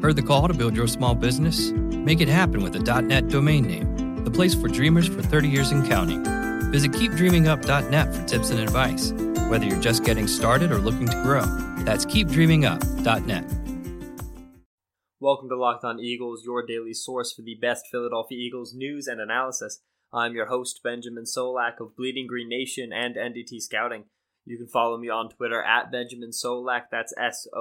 Heard the call to build your small business? Make it happen with a .net domain name, the place for dreamers for 30 years and counting. Visit keepdreamingup.net for tips and advice, whether you're just getting started or looking to grow. That's keepdreamingup.net. Welcome to Locked On Eagles, your daily source for the best Philadelphia Eagles news and analysis. I'm your host, Benjamin Solak of Bleeding Green Nation and NDT Scouting. You can follow me on Twitter at Benjamin Solak, that's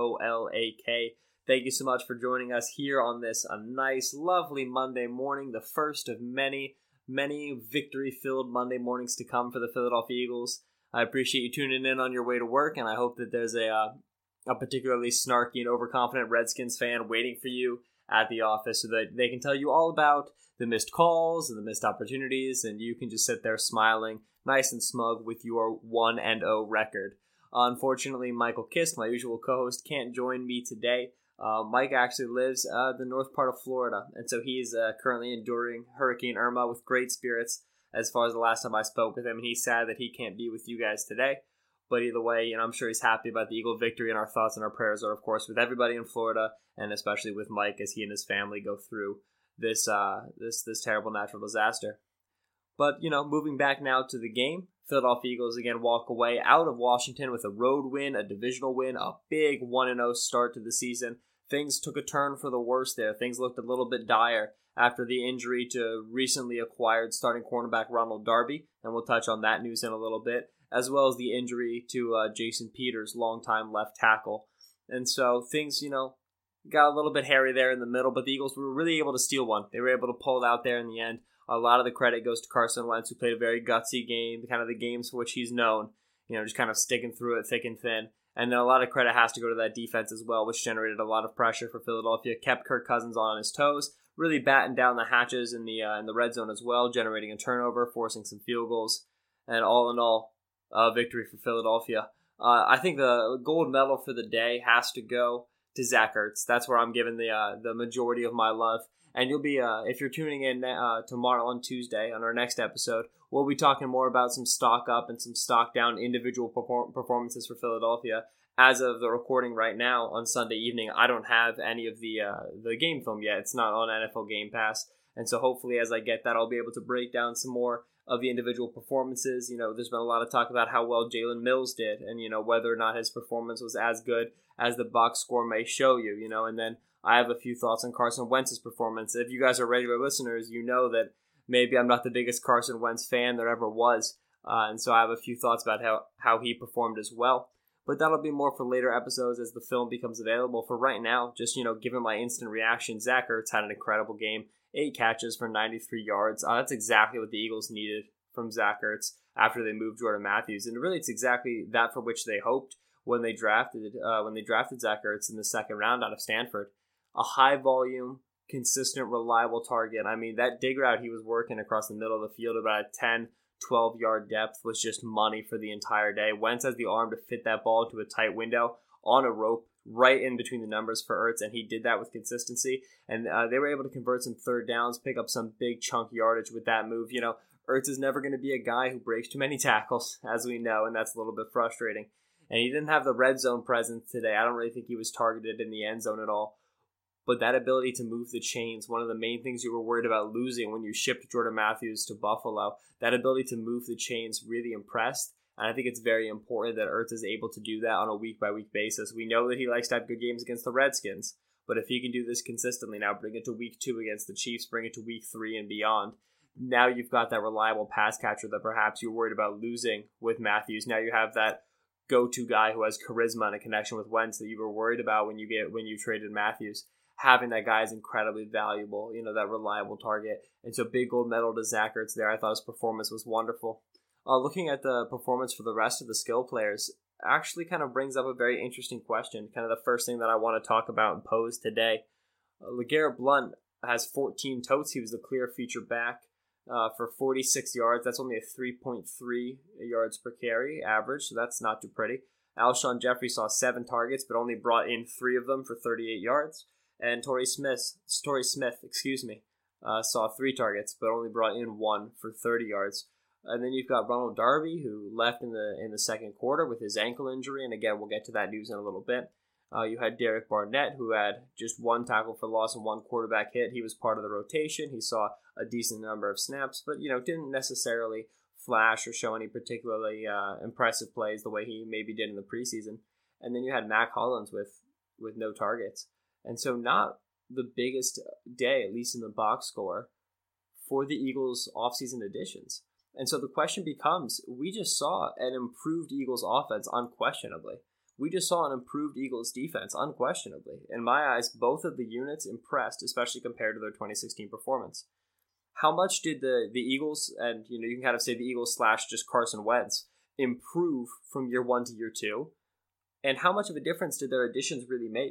S-O-L-A-K. Thank you so much for joining us here on this nice, lovely Monday morning, the first of many victory-filled Monday mornings to come for the Philadelphia Eagles. I appreciate you tuning in on your way to work, and I hope that there's a particularly snarky and overconfident Redskins fan waiting for you at the office so that they can tell you all about the missed calls and the missed opportunities, and you can just sit there smiling, nice and smug with your 1-0 record. Unfortunately, Michael Kiss, my usual co-host, can't join me today. Mike actually lives the north part of Florida, and so he's currently enduring Hurricane Irma with great spirits as far as the last time I spoke with him, and he's sad that he can't be with you guys today. But either way, I'm sure he's happy about the Eagle victory, and our thoughts and our prayers are, of course, with everybody in Florida, and especially with Mike as he and his family go through this terrible natural disaster. But, moving back now to the game, Philadelphia Eagles again walk away out of Washington with a road win, a divisional win, a big 1-0 start to the season. Things took a turn for the worse there. Things looked a little bit dire after the injury to recently acquired starting cornerback Ronald Darby, and we'll touch on that news in a little bit, as well as the injury to Jason Peters, longtime left tackle. And so things, got a little bit hairy there in the middle, but the Eagles were really able to steal one. They were able to pull it out there in the end. A lot of the credit goes to Carson Wentz, who played a very gutsy game, kind of the games for which he's known, just kind of sticking through it thick and thin. And then a lot of credit has to go to that defense as well, which generated a lot of pressure for Philadelphia, kept Kirk Cousins on his toes, really battened down the hatches in the red zone as well, generating a turnover, forcing some field goals, and all in all, victory for Philadelphia. I think the gold medal for the day has to go to Zach Ertz. That's where I'm giving the majority of my love. And you'll be, if you're tuning in tomorrow on Tuesday on our next episode, we'll be talking more about some stock up and some stock down individual performances for Philadelphia. As of the recording right now on Sunday evening, I don't have any of the game film yet. It's not on NFL Game Pass. And so hopefully as I get that, I'll be able to break down some more of the individual performances. There's been a lot of talk about how well Jalen Mills did and, whether or not his performance was as good as the box score may show you, and then I have a few thoughts on Carson Wentz's performance. If you guys are regular listeners, you know that maybe I'm not the biggest Carson Wentz fan there ever was. And so I have a few thoughts about how he performed as well. But that'll be more for later episodes as the film becomes available. For right now, just, given my instant reaction, Zach Ertz had an incredible game. 8 catches for 93 yards. That's exactly what the Eagles needed from Zach Ertz after they moved Jordan Matthews. And really, it's exactly that for which they hoped when they drafted Zach Ertz in the second round out of Stanford. A high-volume, consistent, reliable target. I mean, that dig route he was working across the middle of the field about a 10, 12-yard depth was just money for the entire day. Wentz has the arm to fit that ball into a tight window on a rope right in between the numbers for Ertz, and he did that with consistency. And they were able to convert some third downs, pick up some big chunk yardage with that move. Ertz is never going to be a guy who breaks too many tackles, as we know, and that's a little bit frustrating. And he didn't have the red zone presence today. I don't really think he was targeted in the end zone at all. But that ability to move the chains, one of the main things you were worried about losing when you shipped Jordan Matthews to Buffalo, that ability to move the chains really impressed. And I think it's very important that Ertz is able to do that on a week-by-week basis. We know that he likes to have good games against the Redskins, but if he can do this consistently now, bring it to week 2 against the Chiefs, bring it to week 3 and beyond, now you've got that reliable pass catcher that perhaps you're worried about losing with Matthews. Now you have that go-to guy who has charisma and a connection with Wentz that you were worried about when you traded Matthews. Having that guy is incredibly valuable, that reliable target. And so big gold medal to Zach Ertz there. I thought his performance was wonderful. Looking at the performance for the rest of the skill players actually kind of brings up a very interesting question, kind of the first thing that I want to talk about and pose today. LeGarrette Blount has 14 totes. He was the clear feature back for 46 yards. That's only a 3.3 yards per carry average, so that's not too pretty. Alshon Jeffrey saw 7 targets, but only brought in 3 of them for 38 yards. And Torrey Smith, saw 3 targets, but only brought in 1 for 30 yards. And then you've got Ronald Darby, who left in the second quarter with his ankle injury, and again, we'll get to that news in a little bit. You had Derek Barnett, who had just one tackle for loss and one quarterback hit. He was part of the rotation. He saw a decent number of snaps, but didn't necessarily flash or show any particularly impressive plays the way he maybe did in the preseason. And then you had Mac Hollins with no targets. And so not the biggest day, at least in the box score, for the Eagles' offseason additions. And so the question becomes, we just saw an improved Eagles offense unquestionably. We just saw an improved Eagles defense unquestionably. In my eyes, both of the units impressed, especially compared to their 2016 performance. How much did the Eagles, and you can kind of say the Eagles / just Carson Wentz, improve from year 1 to year 2? And how much of a difference did their additions really make?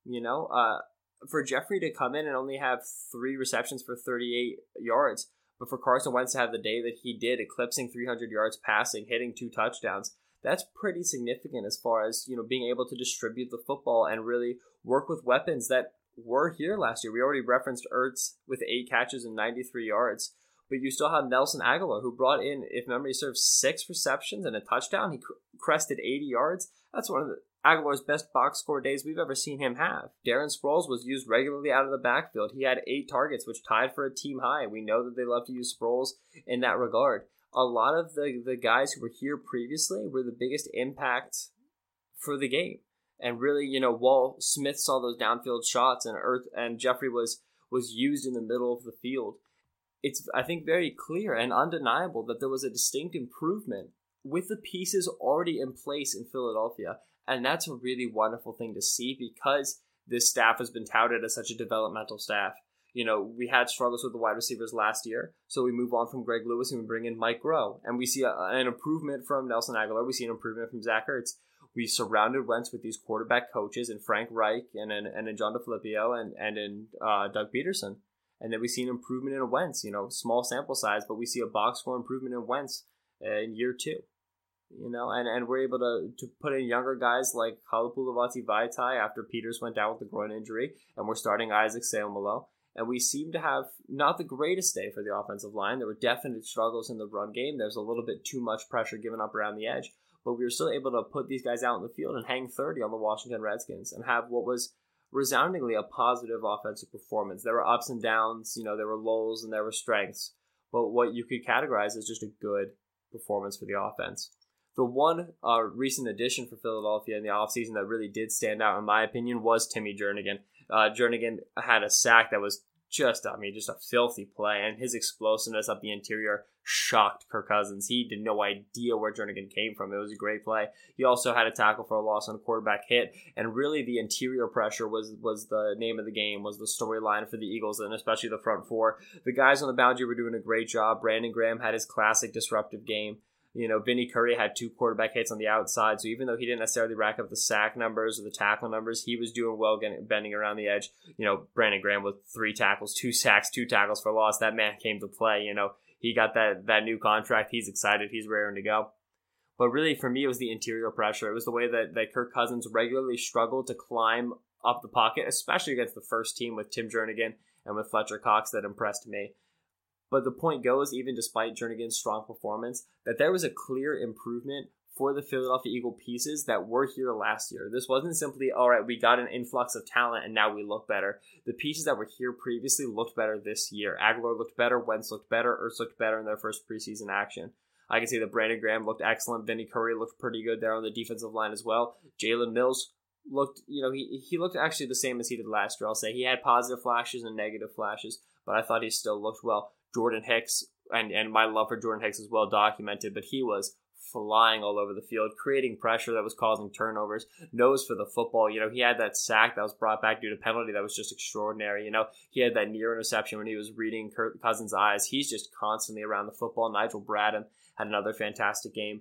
For Jeffrey to come in and only have 3 receptions for 38 yards, but for Carson Wentz to have the day that he did, eclipsing 300 yards passing, hitting 2 touchdowns, that's pretty significant as far as, being able to distribute the football and really work with weapons that were here last year. We already referenced Ertz with 8 catches and 93 yards, but you still have Nelson Agholor, who brought in, if memory serves, 6 receptions and a touchdown. He crested 80 yards. That's one of Aguilar's best box score days we've ever seen him have. Darren Sproles was used regularly out of the backfield. He had 8 targets, which tied for a team high. We know that they love to use Sproles in that regard. A lot of the guys who were here previously were the biggest impact for the game. And really, Wall Smith saw those downfield shots, and Jeffrey was used in the middle of the field. It's, I think, very clear and undeniable that there was a distinct improvement with the pieces already in place in Philadelphia. And that's a really wonderful thing to see, because this staff has been touted as such a developmental staff. We had struggles with the wide receivers last year, so we move on from Greg Lewis and we bring in Mike Groh. And we see an improvement from Nelson Agholor. We see an improvement from Zach Ertz. We surrounded Wentz with these quarterback coaches in Frank Reich and in John DeFilippio and in Doug Peterson. And then we see an improvement in Wentz, small sample size, but we see a box score improvement in Wentz in year 2. And we're able to put in younger guys like Halapoulivaati Vaitai after Peters went down with the groin injury, and we're starting Isaac Seumalo. And we seem to have not the greatest day for the offensive line. There were definite struggles in the run game. There's a little bit too much pressure given up around the edge, but we were still able to put these guys out in the field and hang 30 on the Washington Redskins and have what was resoundingly a positive offensive performance. There were ups and downs, there were lulls and there were strengths, but what you could categorize as just a good performance for the offense. The one recent addition for Philadelphia in the offseason that really did stand out, in my opinion, was Timmy Jernigan. Jernigan had a sack that was just a filthy play, and his explosiveness up the interior shocked Kirk Cousins. He had no idea where Jernigan came from. It was a great play. He also had a tackle for a loss on a quarterback hit, and really the interior pressure was the name of the game, was the storyline for the Eagles, and especially the front 4. The guys on the boundary were doing a great job. Brandon Graham had his classic disruptive game. Vinny Curry had 2 quarterback hits on the outside, so even though he didn't necessarily rack up the sack numbers or the tackle numbers, he was doing well bending around the edge. Brandon Graham with 3 tackles, 2 sacks, 2 tackles for loss. That man came to play. He got that new contract. He's excited. He's raring to go. But really, for me, it was the interior pressure. It was the way that Kirk Cousins regularly struggled to climb up the pocket, especially against the first team with Tim Jernigan and with Fletcher Cox, that impressed me. But the point goes, even despite Jernigan's strong performance, that there was a clear improvement for the Philadelphia Eagle pieces that were here last year. This wasn't simply, all right, we got an influx of talent and now we look better. The pieces that were here previously looked better this year. Agholor looked better, Wentz looked better, Ertz looked better in their first preseason action. I can say that Brandon Graham looked excellent. Vinny Curry looked pretty good there on the defensive line as well. Jalen Mills looked, he looked actually the same as he did last year. I'll say he had positive flashes and negative flashes, but I thought he still looked well. Jordan Hicks, and my love for Jordan Hicks is well documented, but he was flying all over the field, creating pressure that was causing turnovers, nose for the football. He had that sack that was brought back due to penalty that was just extraordinary. He had that near interception when he was reading Kirk Cousins' eyes. He's just constantly around the football. Nigel Bradham had another fantastic game.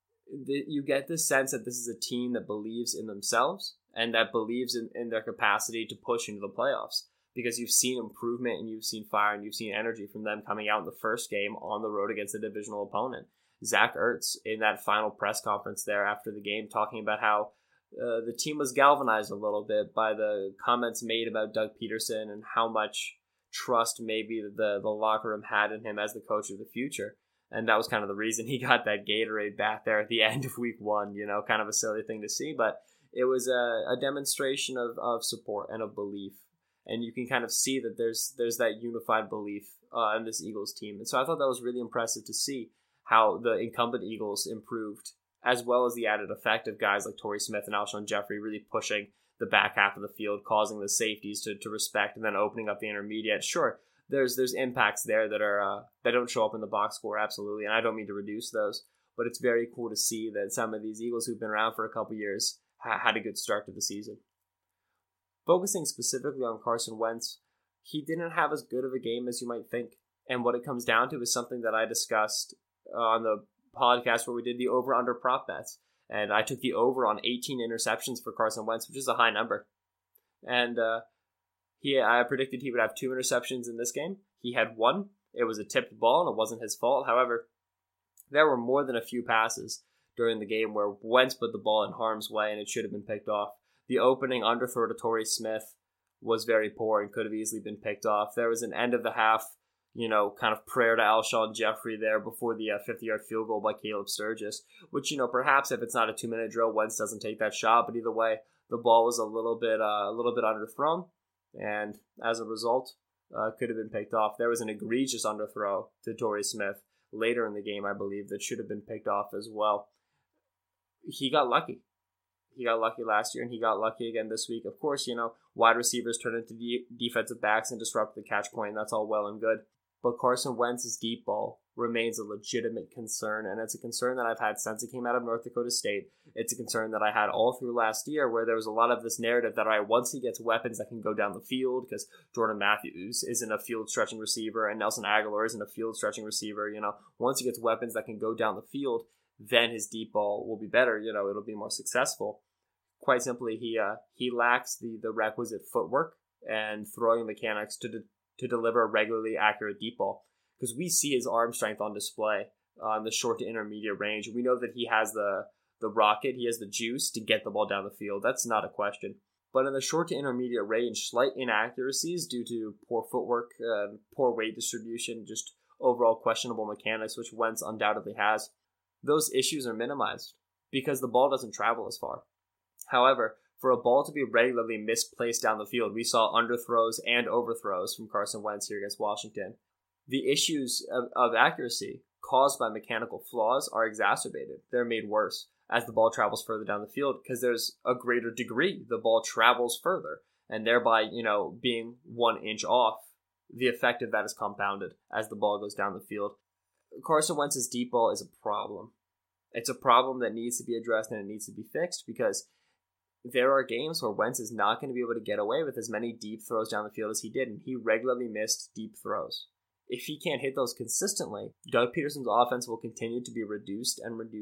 You get the sense that this is a team that believes in themselves and that believes in their capacity to push into the playoffs. Because you've seen improvement and you've seen fire and you've seen energy from them coming out in the first game on the road against a divisional opponent. Zach Ertz in that final press conference there after the game talking about how the team was galvanized a little bit by the comments made about Doug Peterson and how much trust maybe the locker room had in him as the coach of the future. And that was kind of the reason he got that Gatorade bath there at the end of week 1, kind of a silly thing to see. But it was a demonstration of support and of belief. And you can kind of see that there's that unified belief in this Eagles team. And so I thought that was really impressive to see how the incumbent Eagles improved, as well as the added effect of guys like Torrey Smith and Alshon Jeffrey really pushing the back half of the field, causing the safeties to respect, and then opening up the intermediate. Sure, there's impacts there that are that don't show up in the box score, absolutely, and I don't mean to reduce those, but it's very cool to see that some of these Eagles who've been around for a couple years had a good start to the season. Focusing specifically on Carson Wentz, he didn't have as good of a game as you might think, and what it comes down to is something that I discussed on the podcast where we did the over-under prop bets, and I took the over on 18 interceptions for Carson Wentz, which is a high number, and I predicted he would have 2 interceptions in this game. He had 1. It was a tipped ball, and it wasn't his fault. However, there were more than a few passes during the game where Wentz put the ball in harm's way, and it should have been picked off. The opening underthrow to Torrey Smith was very poor and could have easily been picked off. There was an end of the half, kind of prayer to Alshon Jeffrey there before the 50-yard field goal by Caleb Sturgis, which, perhaps if it's not a 2-minute drill, Wentz doesn't take that shot. But either way, the ball was a little bit underthrown, and as a result, could have been picked off. There was an egregious underthrow to Torrey Smith later in the game, I believe, that should have been picked off as well. He got lucky. He got lucky last year, and he got lucky again this week. Of course, wide receivers turn into defensive backs and disrupt the catch point. That's all well and good. But Carson Wentz's deep ball remains a legitimate concern, and it's a concern that I've had since he came out of North Dakota State. It's a concern that I had all through last year, where there was a lot of this narrative that once he gets weapons that can go down the field, because Jordan Matthews isn't a field-stretching receiver and Nelson Aguilar isn't a field-stretching receiver, once he gets weapons that can go down the field, then his deep ball will be better, it'll be more successful. Quite simply, he lacks the requisite footwork and throwing mechanics to deliver a regularly accurate deep ball, because we see his arm strength on display on the short to intermediate range. We know that he has the rocket, he has the juice to get the ball down the field. That's not a question. But in the short to intermediate range, slight inaccuracies due to poor footwork, poor weight distribution, just overall questionable mechanics, which Wentz undoubtedly has, those issues are minimized because the ball doesn't travel as far. However, for a ball to be regularly misplaced down the field, we saw underthrows and overthrows from Carson Wentz here against Washington. The issues of accuracy caused by mechanical flaws are exacerbated. They're made worse as the ball travels further down the field because there's a greater degree the ball travels further, and thereby, being 1 inch off, the effect of that is compounded as the ball goes down the field. Carson Wentz's deep ball is a problem. It's a problem that needs to be addressed and it needs to be fixed, because there are games where Wentz is not going to be able to get away with as many deep throws down the field as he did, and he regularly missed deep throws. If he can't hit those consistently, Doug Peterson's offense will continue to be reduced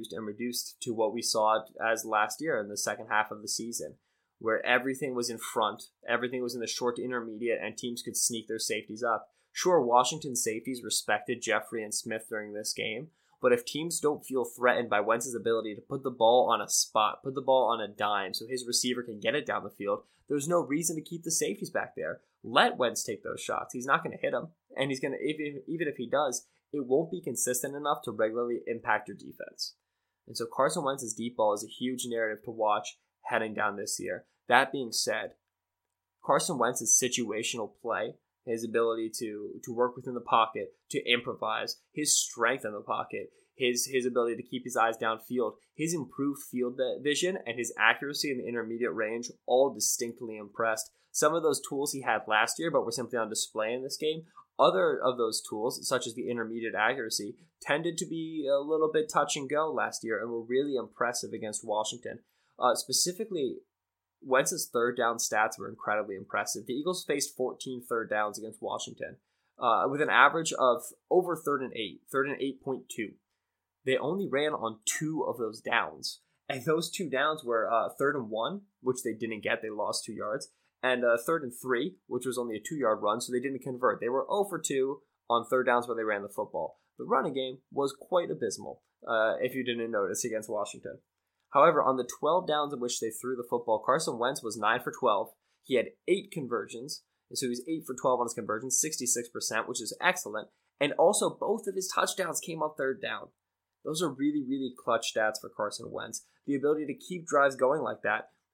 to what we saw as last year in the second half of the season, where everything was in front, everything was in the short to intermediate, and teams could sneak their safeties up. Sure, Washington's safeties respected Jeffrey and Smith during this game, but if teams don't feel threatened by Wentz's ability to put the ball on a spot, put the ball on a dime so his receiver can get it down the field, there's no reason to keep the safeties back there. Let Wentz take those shots. He's not going to hit them, and he's going to, even if he does, it won't be consistent enough to regularly impact your defense. And so Carson Wentz's deep ball is a huge narrative to watch heading down this year. That being said, Carson Wentz's situational play, his ability to work within the pocket, to improvise, his strength in the pocket, his ability to keep his eyes downfield, his improved field vision, and his accuracy in the intermediate range all distinctly impressed. Some of those tools he had last year but were simply on display in this game. Other of those tools, such as the intermediate accuracy, tended to be a little bit touch and go last year and were really impressive against Washington. Specifically, Wentz's third down stats were incredibly impressive. The Eagles faced 14 third downs against Washington, with an average of over 3rd and 8.2. They only ran on 2 of those downs, and those 2 downs were 3rd and 1, which they didn't get. They lost 2 yards, and 3rd and 3, which was only a 2-yard run, so they didn't convert. They were 0 for 2 on third downs where they ran the football. The running game was quite abysmal, if you didn't notice, against Washington. However, on the 12 downs in which they threw the football, Carson Wentz was 9 for 12. He had 8 conversions, and so he was 8 for 12 on his conversions, 66%, which is excellent. And also, both of his touchdowns came on third down. Those are really, really clutch stats for Carson Wentz. The ability to keep drives going like that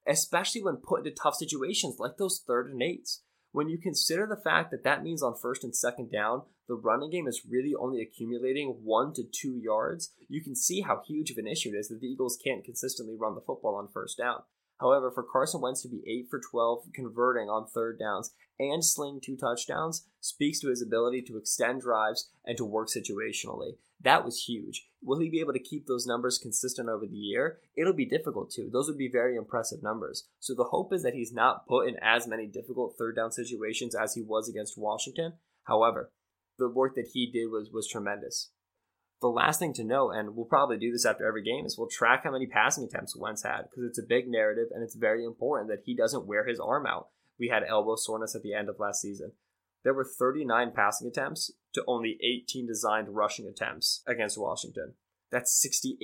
especially when put into tough situations like those 3rd and 8s. When you consider the fact that that means on 1st and 2nd down, the running game is really only accumulating 1 to 2 yards, you can see how huge of an issue it is that the Eagles can't consistently run the football on 1st down. However, for Carson Wentz to be 8 for 12 converting on 3rd downs and sling 2 touchdowns speaks to his ability to extend drives and to work situationally. That was huge. Will he be able to keep those numbers consistent over the year? It'll be difficult to. Those would be very impressive numbers. So the hope is that he's not put in as many difficult 3rd down situations as he was against Washington. However, the work that he did was tremendous. The last thing to note, and we'll probably do this after every game, is we'll track how many passing attempts Wentz had, because it's a big narrative and it's very important that he doesn't wear his arm out. We had elbow soreness at the end of last season. There were 39 passing attempts to only 18 designed rushing attempts against Washington. That's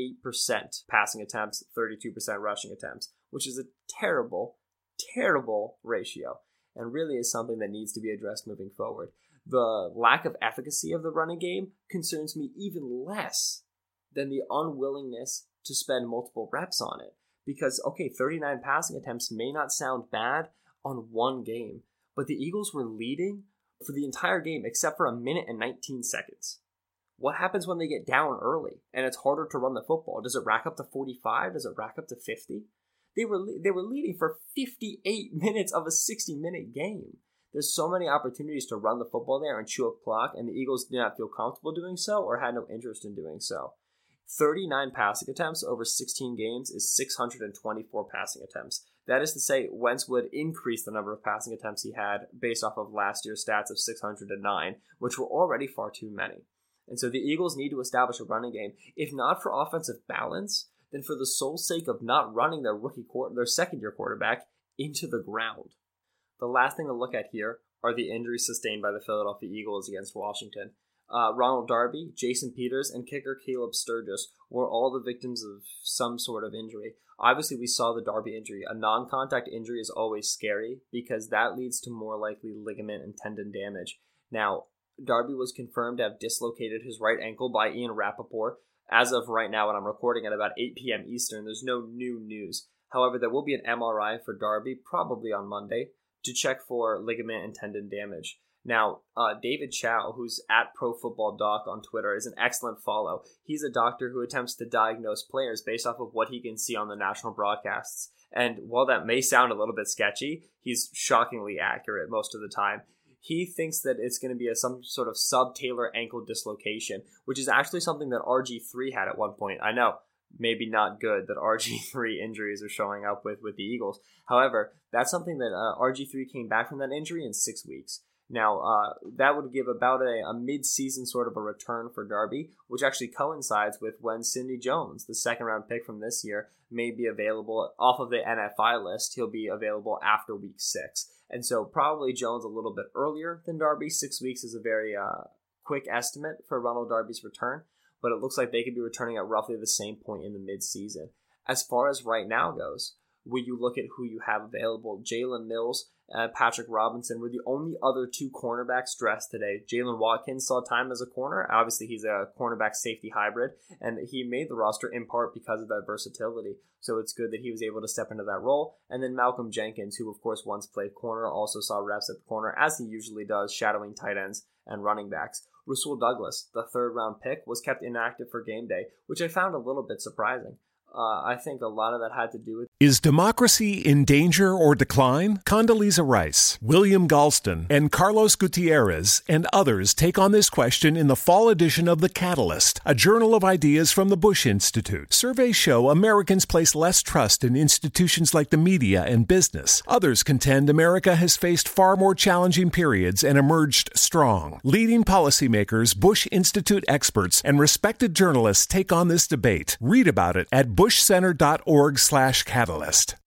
68% passing attempts, 32% rushing attempts, which is a terrible, terrible ratio, and really is something that needs to be addressed moving forward. The lack of efficacy of the running game concerns me even less than the unwillingness to spend multiple reps on it. Because, okay, 39 passing attempts may not sound bad on one game, but the Eagles were leading for the entire game except for 1 minute and 19 seconds. What happens when they get down early and it's harder to run the football? Does it rack up to 45? Does it rack up to 50? They were leading for 58 minutes of a 60-minute game. There's so many opportunities to run the football there and chew up clock, and the Eagles did not feel comfortable doing so or had no interest in doing so. 39 passing attempts over 16 games is 624 passing attempts. That is to say, Wentz would increase the number of passing attempts he had based off of last year's stats of 609, which were already far too many. And so the Eagles need to establish a running game, if not for offensive balance, then for the sole sake of not running their second-year quarterback into the ground. The last thing to look at here are the injuries sustained by the Philadelphia Eagles against Washington. Ronald Darby, Jason Peters, and kicker Caleb Sturgis were all the victims of some sort of injury. Obviously, we saw the Darby injury. A non-contact injury is always scary because that leads to more likely ligament and tendon damage. Now, Darby was confirmed to have dislocated his right ankle by Ian Rappaport. As of right now, when I'm recording at about 8 p.m. Eastern, there's no new news. However, there will be an MRI for Darby, probably on Monday, to check for ligament and tendon damage. Now, David Chow, who's at Pro Football Doc on Twitter, is an excellent follow. He's a doctor who attempts to diagnose players based off of what he can see on the national broadcasts. And while that may sound a little bit sketchy, he's shockingly accurate most of the time. He thinks that it's going to be some sort of subtalar ankle dislocation, which is actually something that RG3 had at one point. I know, maybe not good that RG3 injuries are showing up with the Eagles. However, that's something that RG3 came back from that injury in 6 weeks. Now, that would give about a mid-season sort of a return for Darby, which actually coincides with when Sidney Jones, the second-round pick from this year, may be available off of the NFI list. He'll be available after week 6. And so probably Jones a little bit earlier than Darby. 6 weeks is a very quick estimate for Ronald Darby's return, but it looks like they could be returning at roughly the same point in the mid-season. As far as right now goes, when you look at who you have available, Jalen Mills, Patrick Robinson were the only other two cornerbacks dressed today. Jalen Watkins saw time as a corner. Obviously, he's a cornerback safety hybrid, and he made the roster in part because of that versatility. So it's good that he was able to step into that role. And then Malcolm Jenkins, who of course once played corner, also saw reps at the corner, as he usually does, shadowing tight ends and running backs. Rasul Douglas, the third-round pick, was kept inactive for game day, which I found a little bit surprising. I think a lot of that had to do with... Is democracy in danger or decline? Condoleezza Rice, William Galston, and Carlos Gutierrez and others take on this question in the fall edition of The Catalyst, a journal of ideas from the Bush Institute. Surveys show Americans place less trust in institutions like the media and business. Others contend America has faced far more challenging periods and emerged strong. Leading policymakers, Bush Institute experts, and respected journalists take on this debate. Read about it at bushcenter.org/catalyst.